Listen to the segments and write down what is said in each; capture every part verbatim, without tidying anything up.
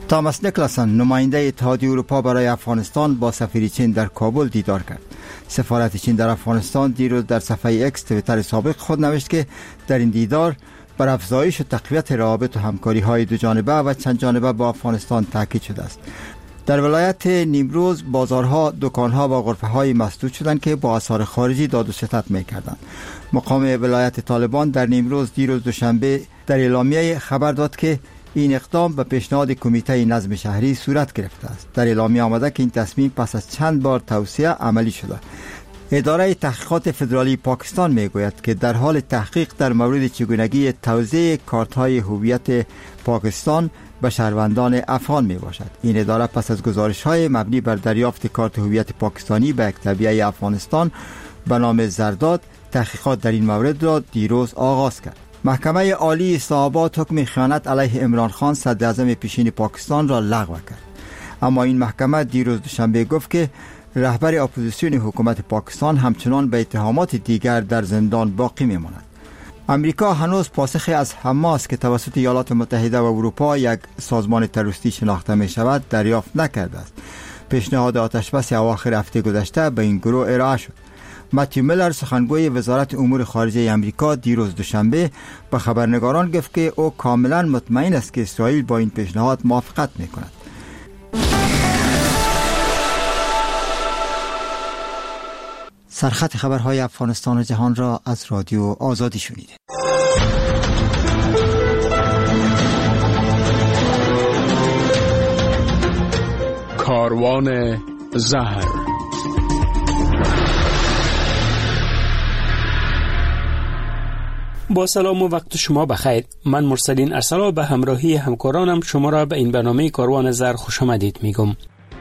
تاماس نیکلاسن نماینده اتحادیه اروپا برای افغانستان با سفیر چین در کابل دیدار کرد. سفارت چین در افغانستان دیروز در صفحه اکس توییتر سابق خود نوشت که در این دیدار بر افزایش و تقویت روابط و همکاری‌های دو جانبه و چند جانبه با افغانستان تاکید شده است. در ولایت نیمروز بازارها، دکانها و غرفه‌های مسدود شدند که با آثار خارجی داد و ستد می‌کردند. مقام ولایت طالبان در نیمروز دیروز دوشنبه در اعلامیه خبر داد که این اقدام به پیشنهاد کمیته نظم شهری صورت گرفته است. در اعلامیه آمده که این تصمیم پس از چند بار توصیه عملی شده. اداره تحقیقات فدرالی پاکستان میگوید که در حال تحقیق در مورد چگونگی توزیع کارت‌های هویت پاکستان به شهروندان افغان می باشد. این اداره پس از گزارش‌های مبنی بر دریافت کارت هویت پاکستانی به یک تبعیه افغانستان به نام زرداد تحقیقات در این مورد را دیروز آغاز کرد. محکمه عالی اسلام‌آباد حکم خیانت علیه عمران خان صدر اعظم پیشین پاکستان را لغو کرد. اما این محکمه دیروز دوشنبه گفت که رهبر اپوزیسیون حکومت پاکستان همچنان به اتهامات دیگر در زندان باقی میماند. امریکا هنوز پاسخی از حماس که توسط ایالات متحده و اروپا یک سازمان تروریستی شناخته می شود دریافت نکرده است. پیشنهاد آتشبس اواخر هفته گذشته به این گروه ارائه شد. متیو میلر سخنگوی وزارت امور خارجه امریکا دیروز دوشنبه به خبرنگاران گفت که او کاملا مطمئن است که اسرائیل با این پیشنهاد موافقت می کند. سرخط خبرهای افغانستان و جهان را از رادیو آزادی شنیدید. کاروان زهر. با سلام و وقت شما بخیر. من مرسلین ارسلا به همراهی همکارانم شما را به این برنامه کاروان زهر خوش آمدید میگم.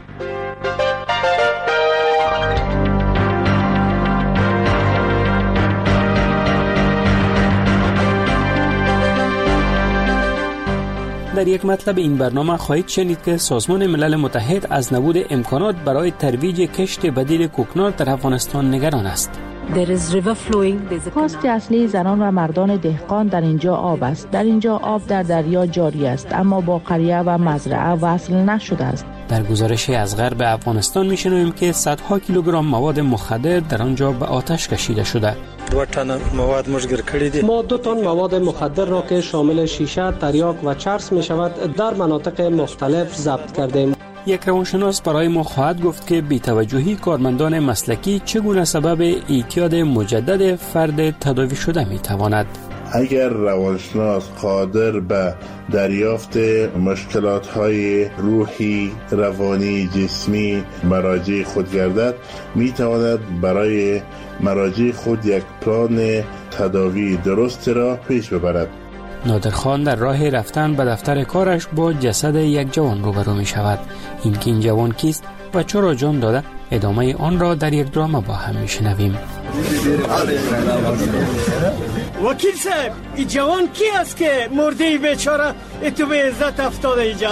در یک مطلب این برنامه خواهید شنید که سازمان ملل متحد از نبود امکانات برای ترویج کشت بدیل کوکنار در افغانستان نگران است. کاست اصلی زنان و مردان دهقان در اینجا آب است. در اینجا آب در دریا جاری است اما با قریه و مزرعه وصل نشده است. در گزارشی از غرب افغانستان میشنویم که صدها کیلوگرم مواد مخدر در آنجا به آتش کشیده شده. دو تن مواد مشگیر کردی دی. ما دو تن مواد مخدر را که شامل شیشه، تریاک و چرس می شود در مناطق مختلف ضبط کردیم. یک روانشناس برای ما خواهد گفت که بی‌توجهی کارمندان مسلکی چگونه سبب اعتیاد مجدد فرد تداوی شده می تواند. اگر روانشناس قادر به دریافت مشکلات‌های روحی، روانی، جسمی مراجع خود گردد، می‌تواند برای مراجع خود یک پلان تداوی درست را پیش ببرد. نادرخان در راه رفتن به دفتر کارش با جسد یک جوان روبرو می شود. این که این جوان کیست و چرا جان داده؟ ادامه آن را در یک درام با هم می شنویم. وکیل صاحب، این جوان کی است که مرده بیچاره اتو به عزت افتاده اینجا؟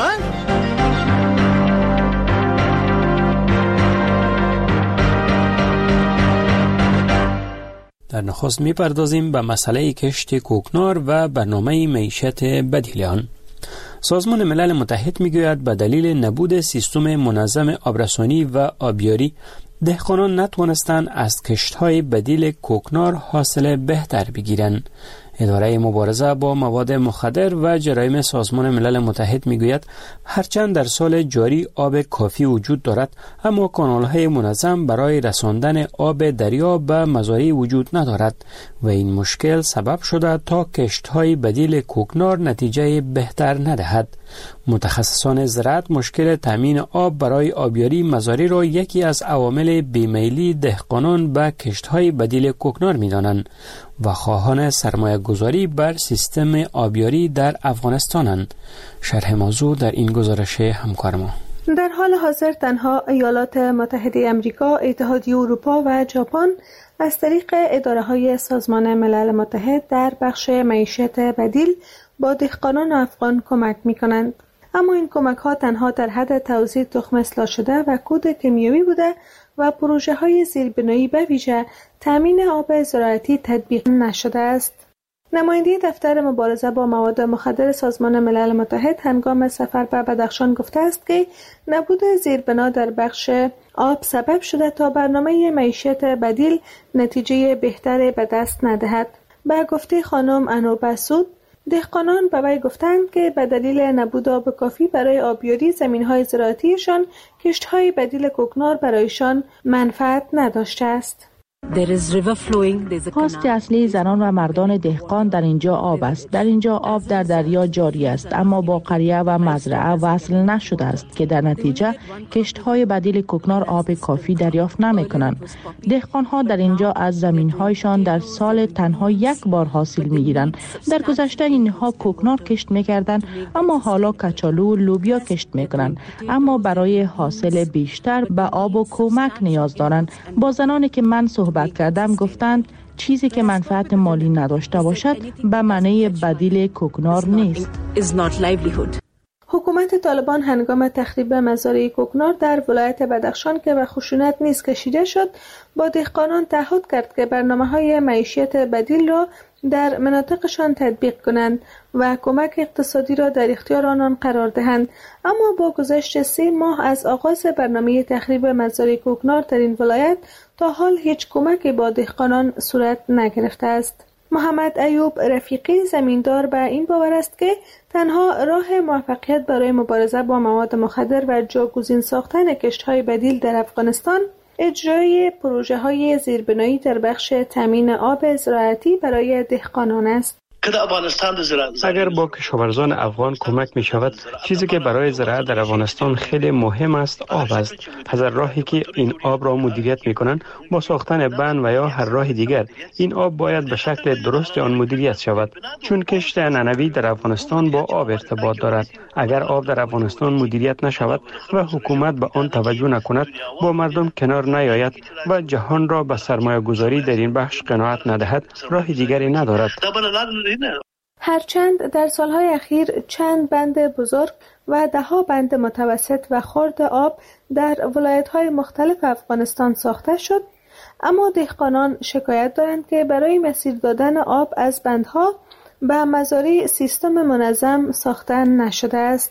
در نخست می پردازیم به مسئله کشت کوکنار و برنامه معیشت بدیل آن. سازمان ملل متحد می گوید به دلیل نبود سیستم منظم آبرسانی و آبیاری دهقانان نتوانستند از کشت‌های بدیل کوکنار حاصل بهتر بگیرند. اداره مبارزه با مواد مخدر و جرایم سازمان ملل متحد میگوید هرچند در سال جاری آب کافی وجود دارد اما کانال‌های منظم برای رساندن آب دریا به مزارع وجود ندارد و این مشکل سبب شده تا کشت‌های بدیل کوکنار نتیجه بهتر ندهد. متخصصان زراعت مشکل تامین آب برای آبیاری مزارع را یکی از عوامل بیمیلی دهقانان به کشت‌های بدیل کوکنار می‌دانند و خواهان سرمایه گذاری بر سیستم آبیاری در افغانستانند. شرح موضوع در این گزارش همکار ما. در حال حاضر تنها ایالات متحده آمریکا، اتحادیه اروپا و ژاپن از طریق اداره‌های سازمان ملل متحد در بخش معیشت بدیل با دهقانان افغان کمک می‌کنند. اما این کمک‌ها تنها در حد توزیع تخم اصلاح شده و کود کیمیایی بوده و پروژه‌های زیربنایی به ویژه تامین آب زراعتی تطبیق نشده است. نماینده دفتر مبارزه با مواد مخدر سازمان ملل متحد هنگام سفر به بدخشان گفته است که نبود زیربنا در بخش آب سبب شده تا برنامه معیشت بدیل نتیجه بهتری به دست ندهد. به گفته خانم انوبه سود، دهقانان به وی گفتند که به دلیل نبود آب کافی برای آبیاری زمین‌های زراعتیشان، کشت‌های بدیل کوکنار برایشان منفعت نداشته است. خواست اصلی زنان و مردان دهقان در اینجا آب است. در اینجا آب در دریا جاری است، اما با قریه و مزرعه وصل نشده است که در نتیجه کشت‌های بدیل کوکنار آب کافی دریافت نمی‌کنند. دهقان‌ها در اینجا از زمین‌هایشان در سال تنها یک بار حاصل می‌گیرند. در گذشته اینها کوکنار کشت می‌کردند، اما حالا کچالو و لوبیا کشت می‌کنند، اما برای حاصل بیشتر به آب و کمک نیاز دارند. با زنانی که من صحبت کردم گفتند چیزی که منفعت مالی نداشته باشد به معنی بدیل کوکنار نیست. حکومت طالبان هنگام تخریب مزارع کوکنار در ولایت بدخشان که به خشونت نیز کشیده شد، با دهقانان تعهد کرد که برنامه‌های معیشت بدیل را در مناطقشان تطبیق کنند و کمک اقتصادی را در اختیار آنان قرار دهند. اما با گذشت سه ماه از آغاز برنامه تخریب مزارع کوکنار در این ولایت تا حال هیچ کمکی با دهقانان صورت نگرفته است. محمد ایوب رفیقی زمیندار به این باور است که تنها راه موفقیت برای مبارزه با مواد مخدر و جاگزین ساختن کشت‌های بدیل در افغانستان اجرای پروژه‌های زیربنایی در بخش تامین آب زراعتی برای دهقانان است. اگر با کشاورزان افغان کمک می شود، چیزی که برای زراعت در افغانستان خیلی مهم است آب است. پس راهی که این آب را مدیریت می کنند با ساختن بند و یا هر راه دیگر، این آب باید به شکل درست آن مدیریت شود، چون کشت نانوایی در افغانستان با آب ارتباط دارد. اگر آب در افغانستان مدیریت نشود و حکومت به آن توجه نکند، با مردم کنار نیاید و جهان را به سرمایه گذاری در این بخش قناعت ندهد، راه دیگری ندارد. هرچند در سالهای اخیر چند بند بزرگ و دهها بند متوسط و خرد آب در ولایت‌های مختلف افغانستان ساخته شد، اما دهقانان شکایت دارند که برای مسیر دادن آب از بندها به مزارع سیستم منظم ساخته نشده است.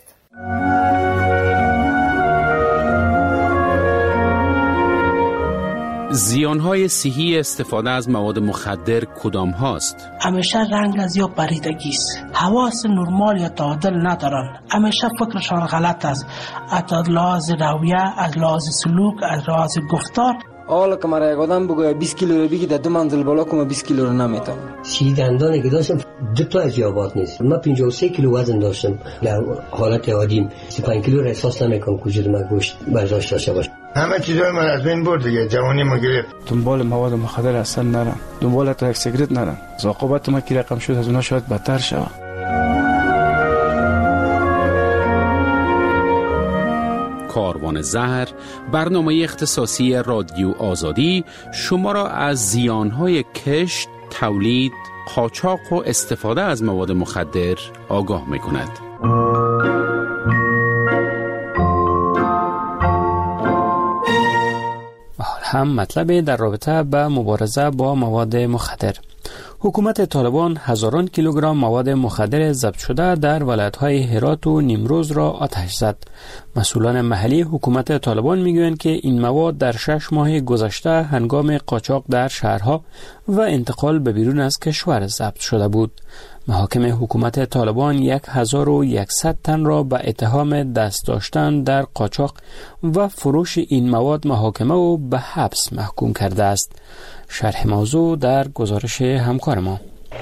زیانهای صحی استفاده از مواد مخدر کدام هاست؟ همیشه رنگ از یا پریدگی است. حواس نرمال یا تعادل ندارن. همیشه فکرشان غلط است. از لحاظ رویه، از لحاظ سلوک، از لحاظ گفتار. حالا که مرا یک آدم بگوید بیست کیلو رو بگی در دو منزل بالا کنم بیست کیلو رو نمیتونم. سی دندانی که داشتم دو تا از یابات نیست. من پنجاه و سه کیلو وزن داشتم. در حالت عادی سی و پنج کیلو را احساس نمیکنم که وجود من گوشت برداشت داشته باشه. همه چیزای من از بین برد دیگه، جوانی ما گرفت. دنبال مواد مخدر اصلا نرم، دنبال تا یک سیگرت نرم. عاقبت ما که رقم شد از اونها شاید بدتر شود. کاروان زهر، برنامه اختصاصی رادیو آزادی شما را از زیانهای کشت، تولید، قاچاق و استفاده از مواد مخدر آگاه می‌کند. هم مطلب در رابطه با مبارزه با مواد مخدر. حکومت طالبان هزاران کیلوگرم مواد مخدر ضبط شده در ولایت‌های هرات و نیمروز را آتش زد. مسئولان محلی حکومت طالبان میگویند که این مواد در شش ماه گذشته هنگام قاچاق در شهرها و انتقال به بیرون از کشور ضبط شده بود. محاکم حکومت طالبان یک هزار و یکصد تن را به اتهام دست داشتن در قاچاق و فروش این مواد محاکمه و به حبس محکوم کرده است. شرح موضوع در گزارش همکار ما.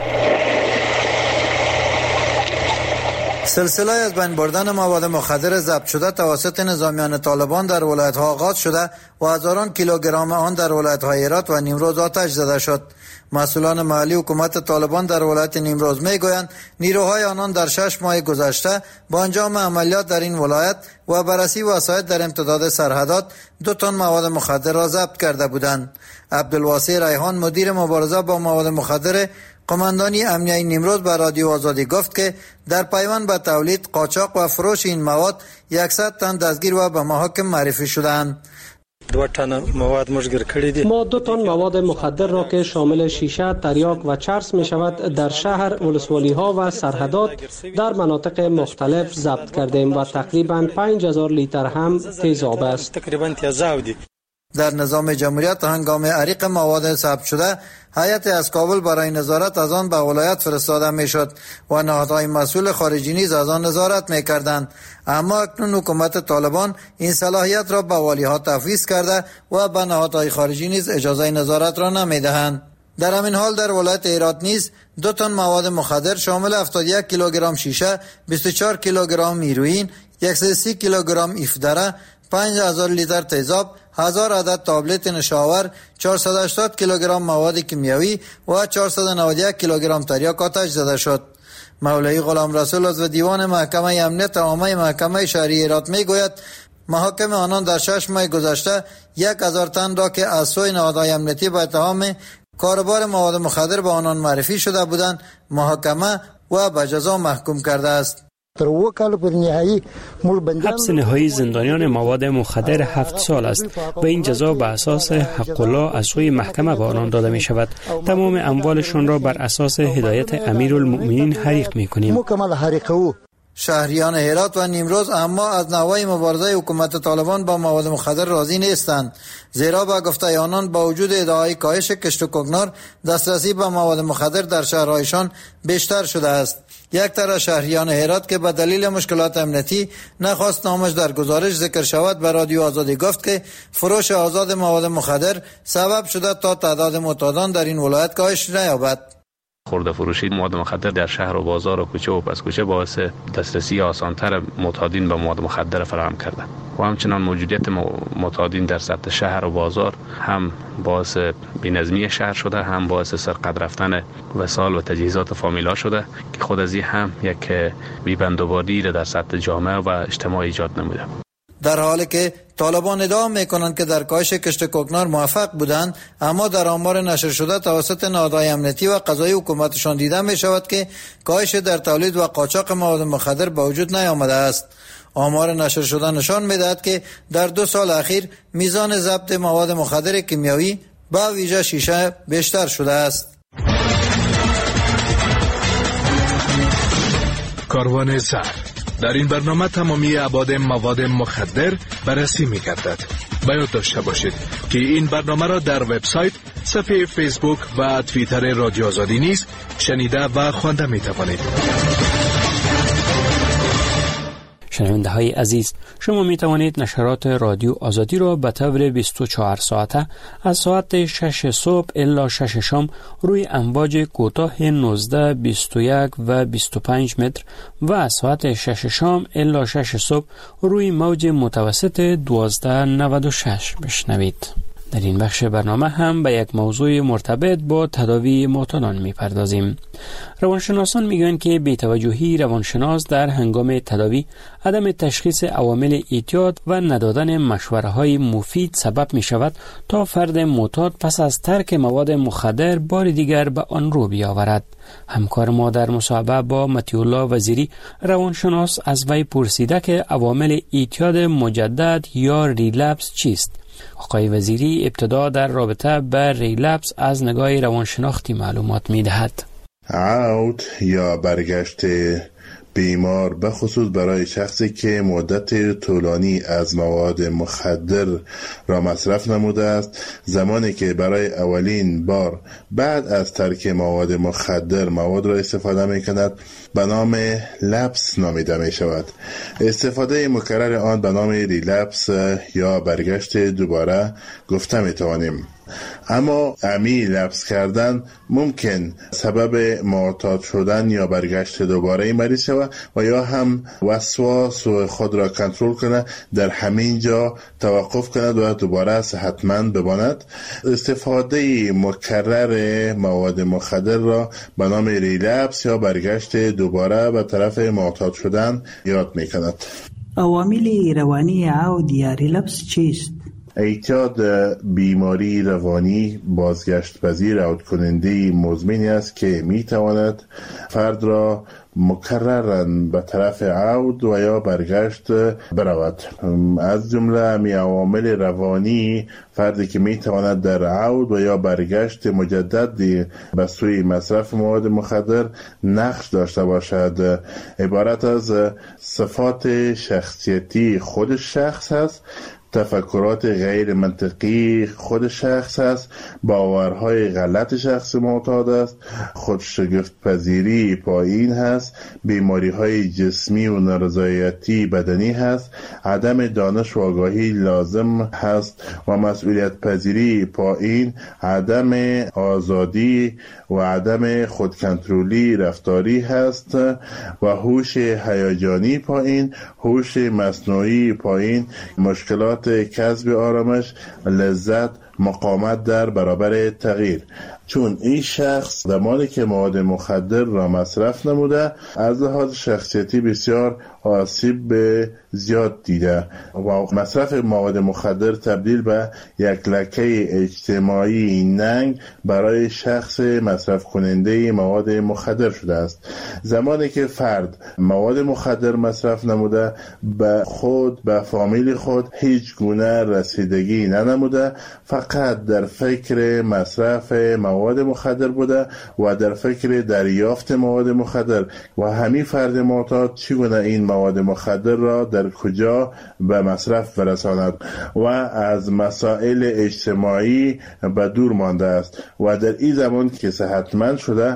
سلسله از بین بردن مواد مخدر ضبط شده توسط نظامیان طالبان در ولایت‌ها آغاز شده و هزاران کیلوگرم آن در ولایت‌های هرات و نیمروز آتش زده شد. مسئولان محلی حکومت طالبان در ولایت نیمروز میگویند نیروهای آنان در شش ماه گذشته با انجام عملیات در این ولایت و بررسی وسایط در امتداد سرحدات دو تن مواد مخدر را ضبط کرده بودند. عبدالواسع ریحان، مدیر مبارزه با مواد مخدر قماندانی امنیه نیمروز به رادیو آزادی گفت که در پیوند به تولید، قاچاق و فروش این مواد صد تن دستگیر و به محاکم معرفی شدند. دو تن مواد مشگیر کردی دی. ما دو تن مواد مخدر را که شامل شیشه، تریاک و چرس می شود در شهر، ولسوالی ها و سرحدات در مناطق مختلف ضبط کردیم و تقریبا پنج هزار لیتر هم تیزاب است. تقریبا تیزاب دی. در نظام جمهوریت هنگام عریق مواد ثبت شده هیئت از کابل برای نظارت از آن به ولایت فرستاده میشد و نهادهای مسئول خارجی نیز از آن نظارت میکردند، اما اکنون حکومت طالبان این صلاحیت را به والیها تفویض کرده و به نهادهای خارجی نیز اجازه نظارت را نمیدهند. در همین حال در ولایت هرات نیز دو تن مواد مخدر شامل هفتاد و یک کیلوگرم شیشه، بیست و چهار کیلوگرم هیروئین، صد و سی کیلوگرم افدره، پنج هزار لیتر تیزاب، هزار عدد تابلت نشاور، چهارصد و هشتاد کیلوگرم مواد کیمیایی و چهارصد و نود و یک کیلوگرم تریاک آتش زده شد. مولوی غلام رسول عضو دیوان محکمه امنیت عامه محکمه شهری هرات میگوید محاکم آنان در شش ماه گذشته یک هزار تن را که از سوی نهادهای امنیتی به اتهام کاروبار مواد مخدر به آنان معرفی شده بودند محاکمه و به جزا محکوم کرده است. حبس نهایی زندانیان مواد مخدر هفت سال است و این جزا به اساس حق الله از سوی محکمه به آنان داده می شود. تمام اموالشان را بر اساس هدایت امیرالمؤمنین حریق می کنیم. شهریان هرات و نیمروز اما از نوای مبارزه حکومت طالبان با مواد مخدر راضی نیستند، زیرا با گفته آنان با وجود ادعای کاهش کشت و کوکنار دسترسی به مواد مخدر در شهرهایشان بیشتر شده است. یک طرح شهریان هرات که به دلیل مشکلات امنیتی نخواست نامش در گزارش ذکر شود به رادیو آزادی گفت که فروش آزاد مواد مخدر سبب شده تا تعداد معتادان در این ولایت کاهش نیابد. خورده فروشی مواد مخدر در شهر و بازار و کوچه و پس کوچه باعث دسترسی آسانتر معتادین به مواد مخدر فراهم کرده و همچنان موجودیت معتادین در سطح شهر و بازار هم باعث بی‌نظمی شهر شده، هم باعث سرقت رفتن وسایل و تجهیزات فامیلا شده که خود از این هم یک بی‌بندوباری را در سطح جامعه و اجتماع ایجاد نموده. در حالی که طالبان ادعا میکنند که در کاهش کشت کوکنار موفق بودند، اما در آمار نشر شده توسط نهادهای امنیتی و قضایی حکومتشان دیده می شود که کاهش در تولید و قاچاق مواد مخدر به وجود نیامده است. آمار نشر شده نشان میدهد که در دو سال اخیر میزان ضبط مواد مخدر کیمیایی با ویژه شیشه بیشتر شده است. کاروان زهر در این برنامه تمامی ابعاد مواد مخدر بررسی می‌گردد. باید داشته باشید که این برنامه را در وبسایت، صفحه فیسبوک و توییتر رادیو آزادی نیز شنیده و خوانده می‌توانید. شنونده های عزیز، شما می توانید نشرات رادیو آزادی را به طور بیست و چهار ساعته از ساعت شش صبح الی شش شام روی امواج کوتاه نوزده، بیست و یک و بیست و پنج متر و از ساعت شش شام الی شش صبح روی موج متوسط دوازده نود و شش بشنوید. در این بخش برنامه هم به یک موضوع مرتبط با تداوی معتادان می‌پردازیم. روانشناسان میگویند که بی‌توجهی روانشناس در هنگام تداوی، عدم تشخیص عوامل اعتیاد و ندادن مشوره‌های مفید سبب می‌شود تا فرد معتاد پس از ترک مواد مخدر بار دیگر به آن رو بیاورد. همکار ما در مصاحبه با مطیع الله وزیری روانشناس از وی پرسیده که عوامل اعتیاد مجدد یا ریلپس چیست. آقای وزیری ابتدا در رابطه با ریلپس از نگاه روانشناختی معلومات می‌دهد. عود یا برگشت بیمار به خصوص برای شخصی که مدت طولانی از مواد مخدر را مصرف نموده است، زمانی که برای اولین بار بعد از ترک مواد مخدر مواد را استفاده می کند به نام لپس نامیده می شود. استفاده مکرر آن به نام ریلپس یا برگشت دوباره گفته می توانیم. اما عمیق لپس کردن ممکن سبب معتاد شدن یا برگشت دوباره مریض شود و یا هم وسواس و خود را کنترل کنه، در همین جا توقف کند و دوباره صحتمند بماند. استفاده مکرر مواد مخدر را به نام ریلپس یا برگشت دوباره به طرف معتاد شدن یاد می کند. عوامل روانی عود یا ریلپس چیست؟ اعتیاد بیماری روانی بازگشت پذیر عود کننده مزمنی است که می تواند فرد را مکررن به طرف عود و یا برگشت برود. از جمله می عوامل روانی فردی که می تواند در عود و یا برگشت مجدد به سوی مصرف مواد مخدر نقش داشته باشد عبارت از صفات شخصیتی خود شخص است، تفکرات غیر منطقی خود شخص است، باورهای غلط شخص معتاد است، خودشگفت پذیری پایین هست، بیماری های جسمی و نارضایتی بدنی هست، عدم دانش و آگاهی لازم هست و مسئولیت پذیری پایین، عدم آزادی و عدم خودکنترلی رفتاری هست و هوش هیجانی پایین، هوش مصنوعی پایین، مشکلات کسب آرامش، لذت، مقاومت در برابر تغییر. چون این شخص زمانی که مواد مخدر را مصرف نموده از لحاظ شخصیتی بسیار آسیب به زیاد دیده و مصرف مواد مخدر تبدیل به یک لکه اجتماعی ننگ برای شخص مصرف کننده مواد مخدر شده است. زمانی که فرد مواد مخدر مصرف نموده به خود به فامیل خود هیچ گونه رسیدگی ننموده، فقط در فکر مصرف مواد مخدر بوده و در فکر دریافت مواد مخدر و همین فرد معتاد چگونه این مواد مخدر را در کجا به مصرف برساند و از مسائل اجتماعی به دور مانده است و در این زمان که صحتمند شده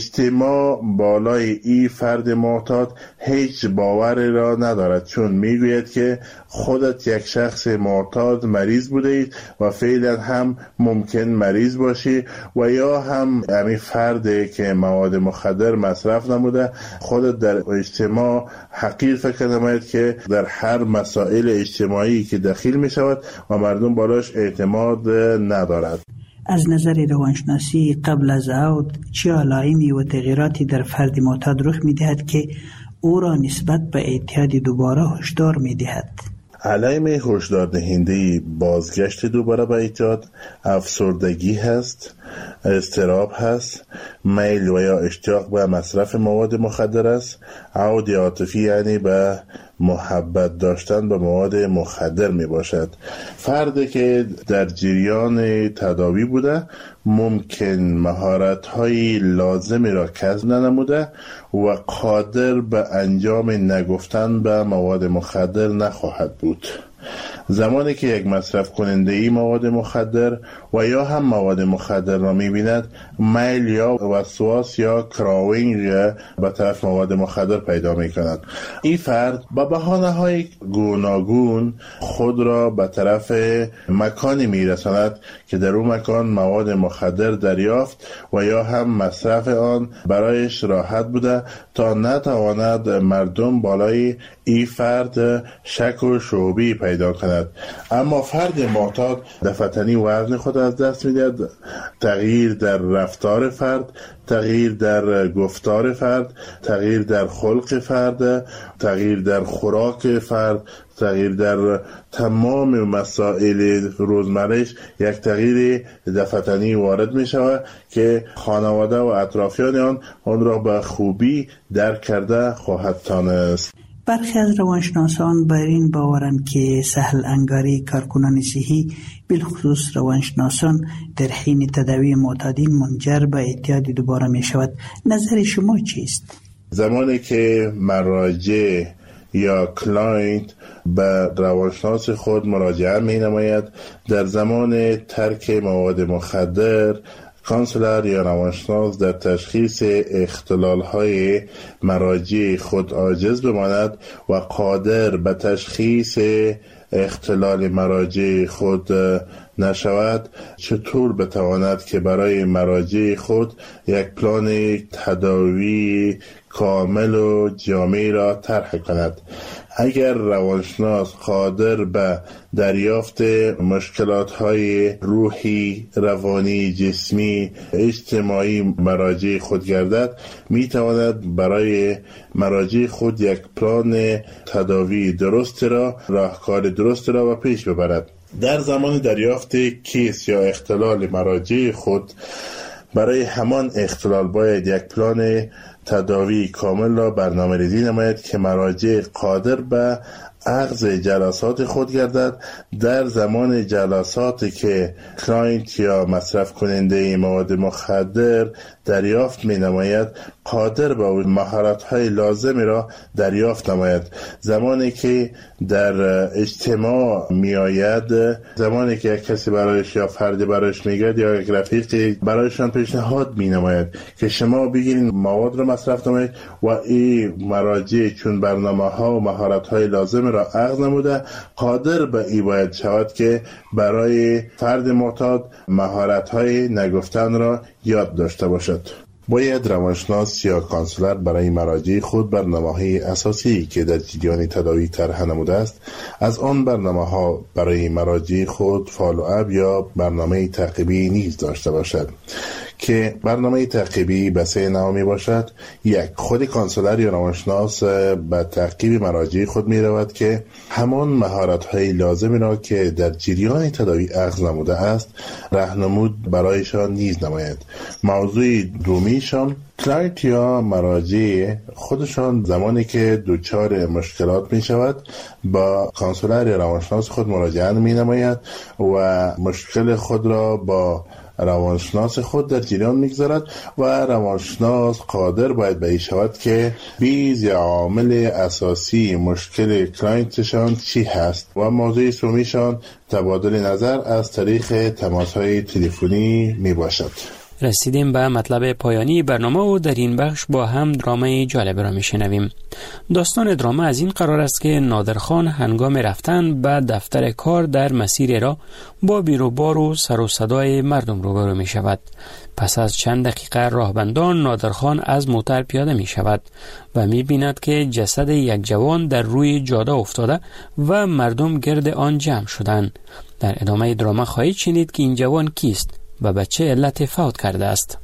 اجتماع بالای این فرد معتاد هیچ باوری را ندارد، چون میگوید که خودت یک شخص معتاد مریض بوده اید و فعلا هم ممکن مریض باشی و یا هم همین فردی که مواد مخدر مصرف نموده خودت در اجتماع حقیر فکر نماید که در هر مسائل اجتماعی که دخیل می شود و مردم بالاش اعتماد ندارد. از نظر روانشناسی قبل از عود چه علائمی و تغییراتی در فرد معتاد رخ می دهد که او را نسبت به اعتیاد دوباره هشدار می دهد؟ علائم هشدار دهنده بازگشت دوباره به اعتیاد افسردگی هست، اضطراب هست، میل و یا اشتیاق به مصرف مواد مخدر است، عود عاطفی یعنی به محبت داشتن به مواد مخدر می باشد. فردی که در جریان تداوی بوده ممکن مهارت‌های لازمی را کسب ننموده و قادر به انجام نگفتن به مواد مخدر نخواهد بود. زمانی که یک مصرف کننده ای مواد مخدر و یا هم مواد مخدر را می‌بیند میل یا وسواس یا کراوینگ به طرف مواد مخدر پیدا می‌کند. این فرد با بهانه‌های گوناگون خود را به طرف مکانی می‌رساند که در اون مکان مواد مخدر دریافت و یا هم مصرف آن برایش راحت بوده تا نتواند مردم بالای این فرد شک و شعبی پیدا کند. اما فرد معتاد دفعتنی وزن خود از دست می‌دهد، تغییر در رفتار فرد، تغییر در گفتار فرد، تغییر در خلق فرد، تغییر در خوراک فرد، تغییر در تمام مسائل روزمره‌اش یک تغییر دفعتنی وارد می شود که خانواده و اطرافیان آن آن را به خوبی درک کرده خواهد تانست. برخی از روانشناسان بر این باورند که سهل انگاری کارکنان صحی بالخصوص روانشناسان در حین تداوی معتادین منجر به اعتیاد دوباره می شود. نظر شما چیست؟ زمانی که مراجع یا کلاینت به روانشناس خود مراجعه می نماید در زمان ترک مواد مخدر، کانسلر یا روانشناس در تشخیص اختلال‌های مراجع خود عاجز بماند و قادر به تشخیص اختلال مراجع خود نشود، چطور بتواند که برای مراجع خود یک پلان تداوی کامل و جامع را طرح کند؟ اگر روانشناس قادر به دریافت مشکلات‌های روحی، روانی، جسمی، اجتماعی مراجع خود گردد، می‌تواند برای مراجع خود یک پلان تداوی درست را، راهکار درست را به پیش ببرد. در زمان دریافت کیس یا اختلال مراجع خود برای همان اختلال باید یک پلان تداوی کامل را برنامه ریزی نماید که مراجع قادر به اخذ جلسات خود گردد. در زمان جلساتی که کلاینت یا مصرف کننده مواد مخدر دریافت می نماید قادر به مهارت های لازمی را دریافت نماید. زمانی که در اجتماع می آید، زمانی که یک کسی برایش یا فردی برایش می گرد یا یک رفیقی برایشان پیشنهاد می نماید که شما بگیرین مواد را مصرف نماید و این مراجع چون برنامه ها و مهارت های لازم را اخذ نموده قادر به این باید شود که برای فرد معتاد مهارت های نگفتن را یاد داشته باشد. باید روانشناس یا کانسلر برای مراجع خود برنامه‌های اساسی که در جریان تداوی طرح نموده است از آن برنامه‌ها برای مراجع خود فالو اپ یا برنامه تعقیبی نیز داشته باشد که برنامه تعقیبی به سه نوع می باشد. یک، خود کانسلر یا روانشناس به تعقیب مراجع خود می رود که همان مهارت های لازمی را که در جریان تداوی اخذ نموده است راهنمود برایشان نیز نماید. موضوع دومیشان کلاینت یا مراجع خودشان زمانی که دچار مشکلات می شود با کانسلر یا روانشناس خود مراجعه می نماید و مشکل خود را با روانشناس خود در جریان میگذارد و روانشناس قادر باید به این شود که بیز یا عامل اساسی مشکل کلاینتشان چی هست و موضوع سومیشان تبادل نظر از طریق تماس‌های تلفنی می باشد. رسیدیم به مطلب پایانی برنامه و در این بخش با هم درامه جالب را میشنویم. داستان درامه از این قرار است که نادرخان هنگام رفتن به دفتر کار در مسیر را با بیروبار و سر و صدای مردم روبرو می شود. پس از چند دقیقه راهبندان نادرخان از موتر پیاده می شود و می بیند که جسد یک جوان در روی جاده افتاده و مردم گرد آن جمع شدند. در ادامه درامه خواهید شنید که این جوان کیست و به چه علت فوت کرده است.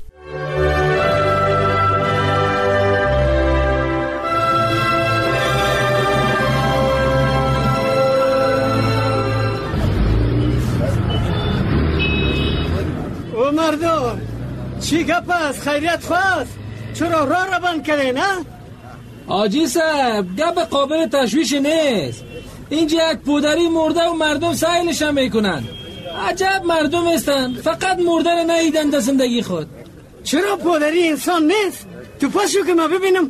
او مردم چی گپ است؟ خیریت خواست؟ چرا راه را بند کرده نه؟ آجی صاحب گپ قابل تشویش نیست. اینجا یک پودری مرده و مردم سایلش هم میکنن. عجب مردم هستند، فقط مردن نهیدن در زندگی خود. چرا پدری انسان نیست؟ تو پاشو که ما ببینم.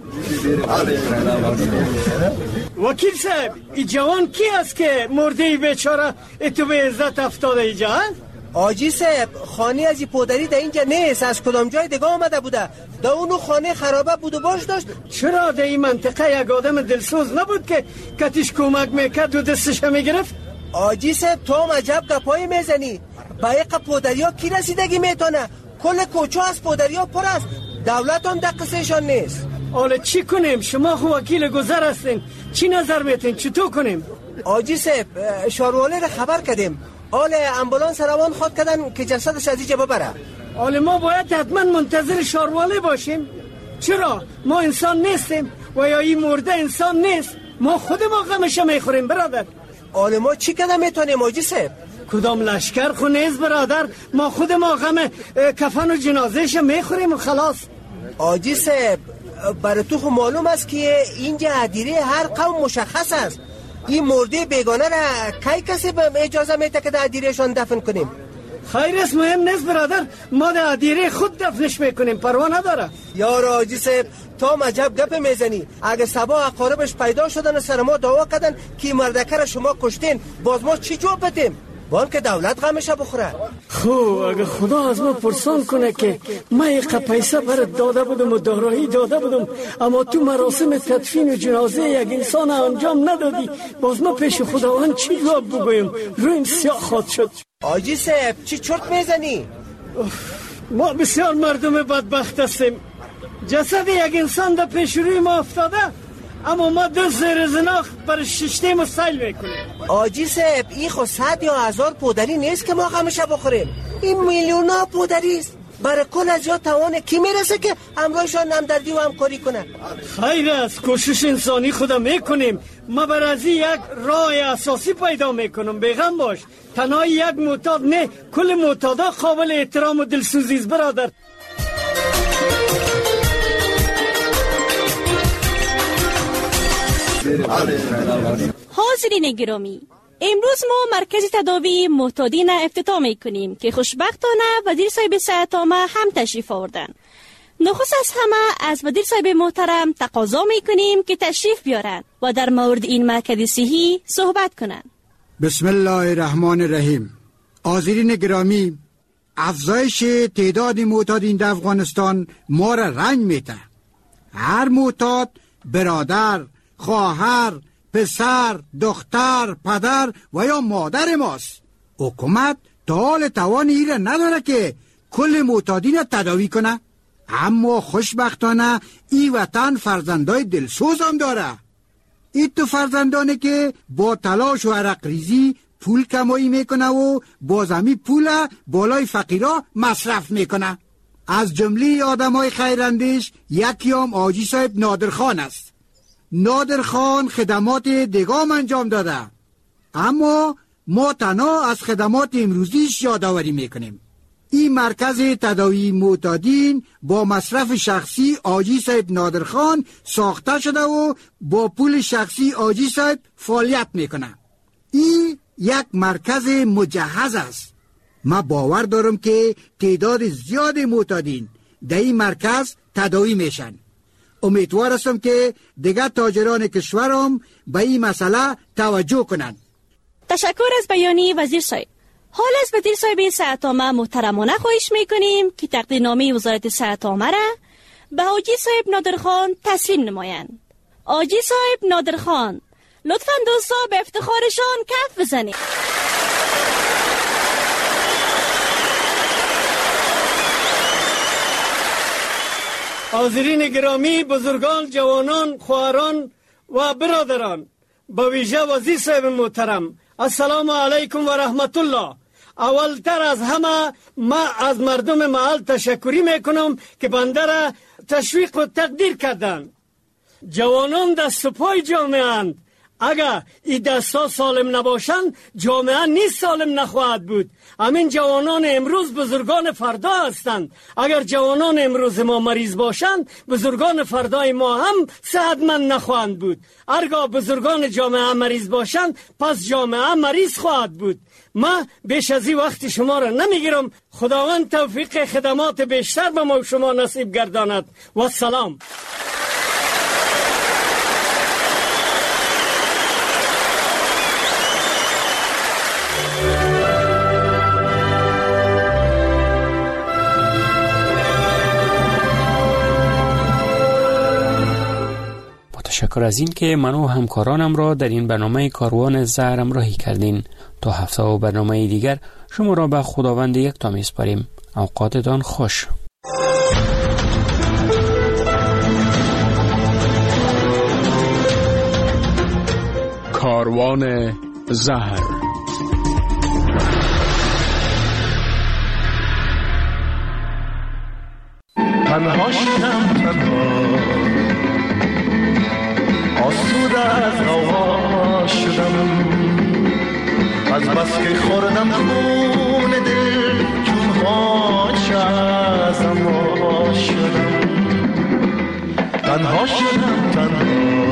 وکیل صاحب این جوان کی است که مرده بیچاره اتو به عزت افتاده اینجا؟ آجی صاحب خانه از این پدری در اینجا نیست، از کدام جای دیگه آمده بوده. در اونو خانه خرابه بود و باش داشت. چرا در این منطقه یک آدم دلسوز نبود که کتیش کمک میکرد و دستش میگرفت؟ آجی صاحب تو هم عجب گپایی میزنی. با یک پودریا کی رسیدگی میتونه؟ کل کوچه از پودریا پر است. دولت هم در قصهشان نیست. حالا چی کنیم؟ شما خو وکیل گذر هستین، چی نظر میتین؟ چطور کنیم؟ آجی صاحب شارواله را خبر کردیم، حال امبولانس روان خود کردن که جسدش از اینجا ببره. حالا ما باید حتما منتظر شارواله باشیم؟ چرا؟ ما انسان نیستیم و یا این مرده انسان نیست؟ ما خود ما غمش میخوریم برادر. حالا ما چی کده میتونیم آجی صاحب؟ کدام لشکر خو نیست برادر، ما خود ما غم کفن و جنازهش میخوریم و خلاص. آجی صاحب برای تو خو معلوم است که اینجا عدیره هر قوم مشخص است. این مرده بیگانه را کی کسی به اجازه میده که در عدیرهشان دفن کنیم؟ خیر است، مهم نیست برادر، ما در عدیره خود دفنش میکنیم، پروا نداره. یار آجی صاحب تو هم عجب گپ میزنی. اگه سبا اقاربش پیدا شدن و سر ما دعوا کردن که مردکه را شما کشتین، باز ما چی جواب بدیم؟ بان که دولت غمش بخوره. خو اگه خدا از ما پرسان کنه که ما یک پیسه برات داده بودم و دارایی داده بودم اما تو مراسم تدفین و جنازه یک انسان انجام ندادی، باز ما پیش خداوند چی جواب بگویم؟ رویم سیاه خواهد شد. آجی صاحب چی چرت میزنی؟ ما بسیار مردم بدبخت هستیم. جسد یک انسان در پیش روی ما افتاده اما ما دو زیر زناخ بر ششته مستایل میکنیم. آجی صاحب این خو صد یا هزار پودری نیست که ما غمشه بخوریم، این میلیون ها پودری است. برای کل از یا توان کی میرسه که همراهشان همدردی و همکاری کنه؟ خیر است، کوشش انسانی خدا میکنیم. ما بر از یک راه اساسی پیدا میکنم، بیغم باش. تنها یک معتاد نه، کل معتادا قابل احترام و دلسوزی است برادر. حاضرین گرامی، امروز ما مرکز تداوی معتادین افتتاح میکنیم که خوشبختانه وزیر صاحب صحت عامه هم تشریف آوردن. نخست از همه از وزیر صاحب محترم تقاضا میکنیم که تشریف بیارن و در مورد این مرکز صحی صحبت کنن. بسم الله الرحمن الرحیم. حاضرین گرامی، افزایش تعداد معتادین در افغانستان ما را رنج میده. هر معتاد برادر، خواهر، پسر، دختر، پدر و یا مادر ماست. حکومت تا حال توان ای را نداره که کل معتادین را تداوی کنه، اما خوشبختانه ای وطن فرزندای دلسوز هم داره. این تو فرزندانه که با تلاش و عرق ریزی پول کمایی میکنه و بازمی پول بالای فقیرا مصرف میکنه. از جمله آدمای خیراندیش یکی هم حاجی صاحب نادرخان است. نادرخان خدمات دگام انجام داده، اما ما تنها از خدمات امروزیش یادآوری میکنیم. این مرکز تداوی معتادین با مصرف شخصی حاجی صاحب نادرخان ساخته شده و با پول شخصی حاجی صاحب فعالیت میکنه. این یک مرکز مجهز است. من باور دارم که تعداد زیاد معتادین در این مرکز تداوی میشن. امیدوار هستم که دیگر تاجران کشورم به این مسئله توجه کنند. تشکر از بیانی وزیر صاحب. حال از وزیر صاحب صحت عامه محترمانه خواهش میکنیم که تقدیرنامه وزارت صحت عامه را به حاجی صاحب نادرخان تسلیم نمایند. حاجی صاحب نادرخان، لطفاً دوستا به افتخارشان کف بزنید. حاضرین گرامی، بزرگان، جوانان، خواهران و برادران، با ویژه وزیر صاحب محترم، السلام علیکم و رحمت الله. اولتر از همه ما از مردم محل تشکری میکنم که بنده را تشویق و تقدیر کردن. جوانان دست و پای جامعه اند. اگر این دستا سالم نباشند جامعه نیست سالم نخواهد بود. همین جوانان امروز بزرگان فردا هستند. اگر جوانان امروز ما مریض باشند بزرگان فردای ما هم صحتمند نخواهند بود. هرگاه بزرگان جامعه مریض باشند پس جامعه مریض خواهد بود. ما بیش از این وقت شما را نمیگیرم. خداوند توفیق خدمات بیشتر به ما شما نصیب گرداند. و سلام. تشکر از این که من و همکارانم را در این برنامه کاروان زهر همراهی کردین. تا هفته و برنامه دیگر شما را به خداوند یکتا میسپاریم. اوقاتتان خوش. کاروان زهر. تنها شدم، تنها آسوده از غوغا شدم، از بس که خوردم خون دل چون غاچه ازم وا شدم. تنها شدم، تنها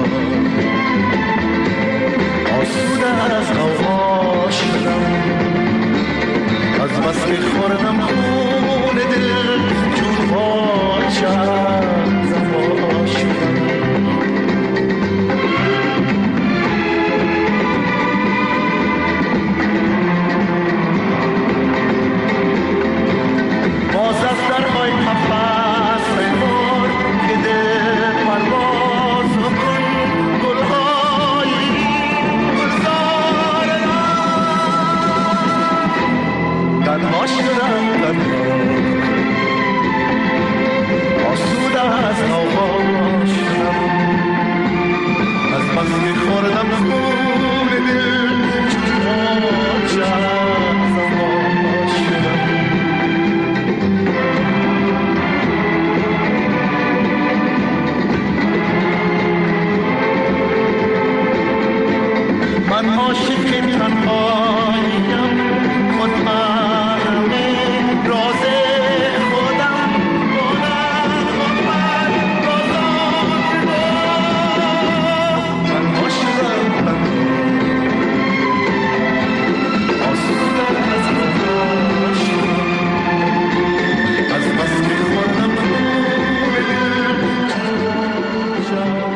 آسوده از غوغا شدم، از بس که خوردم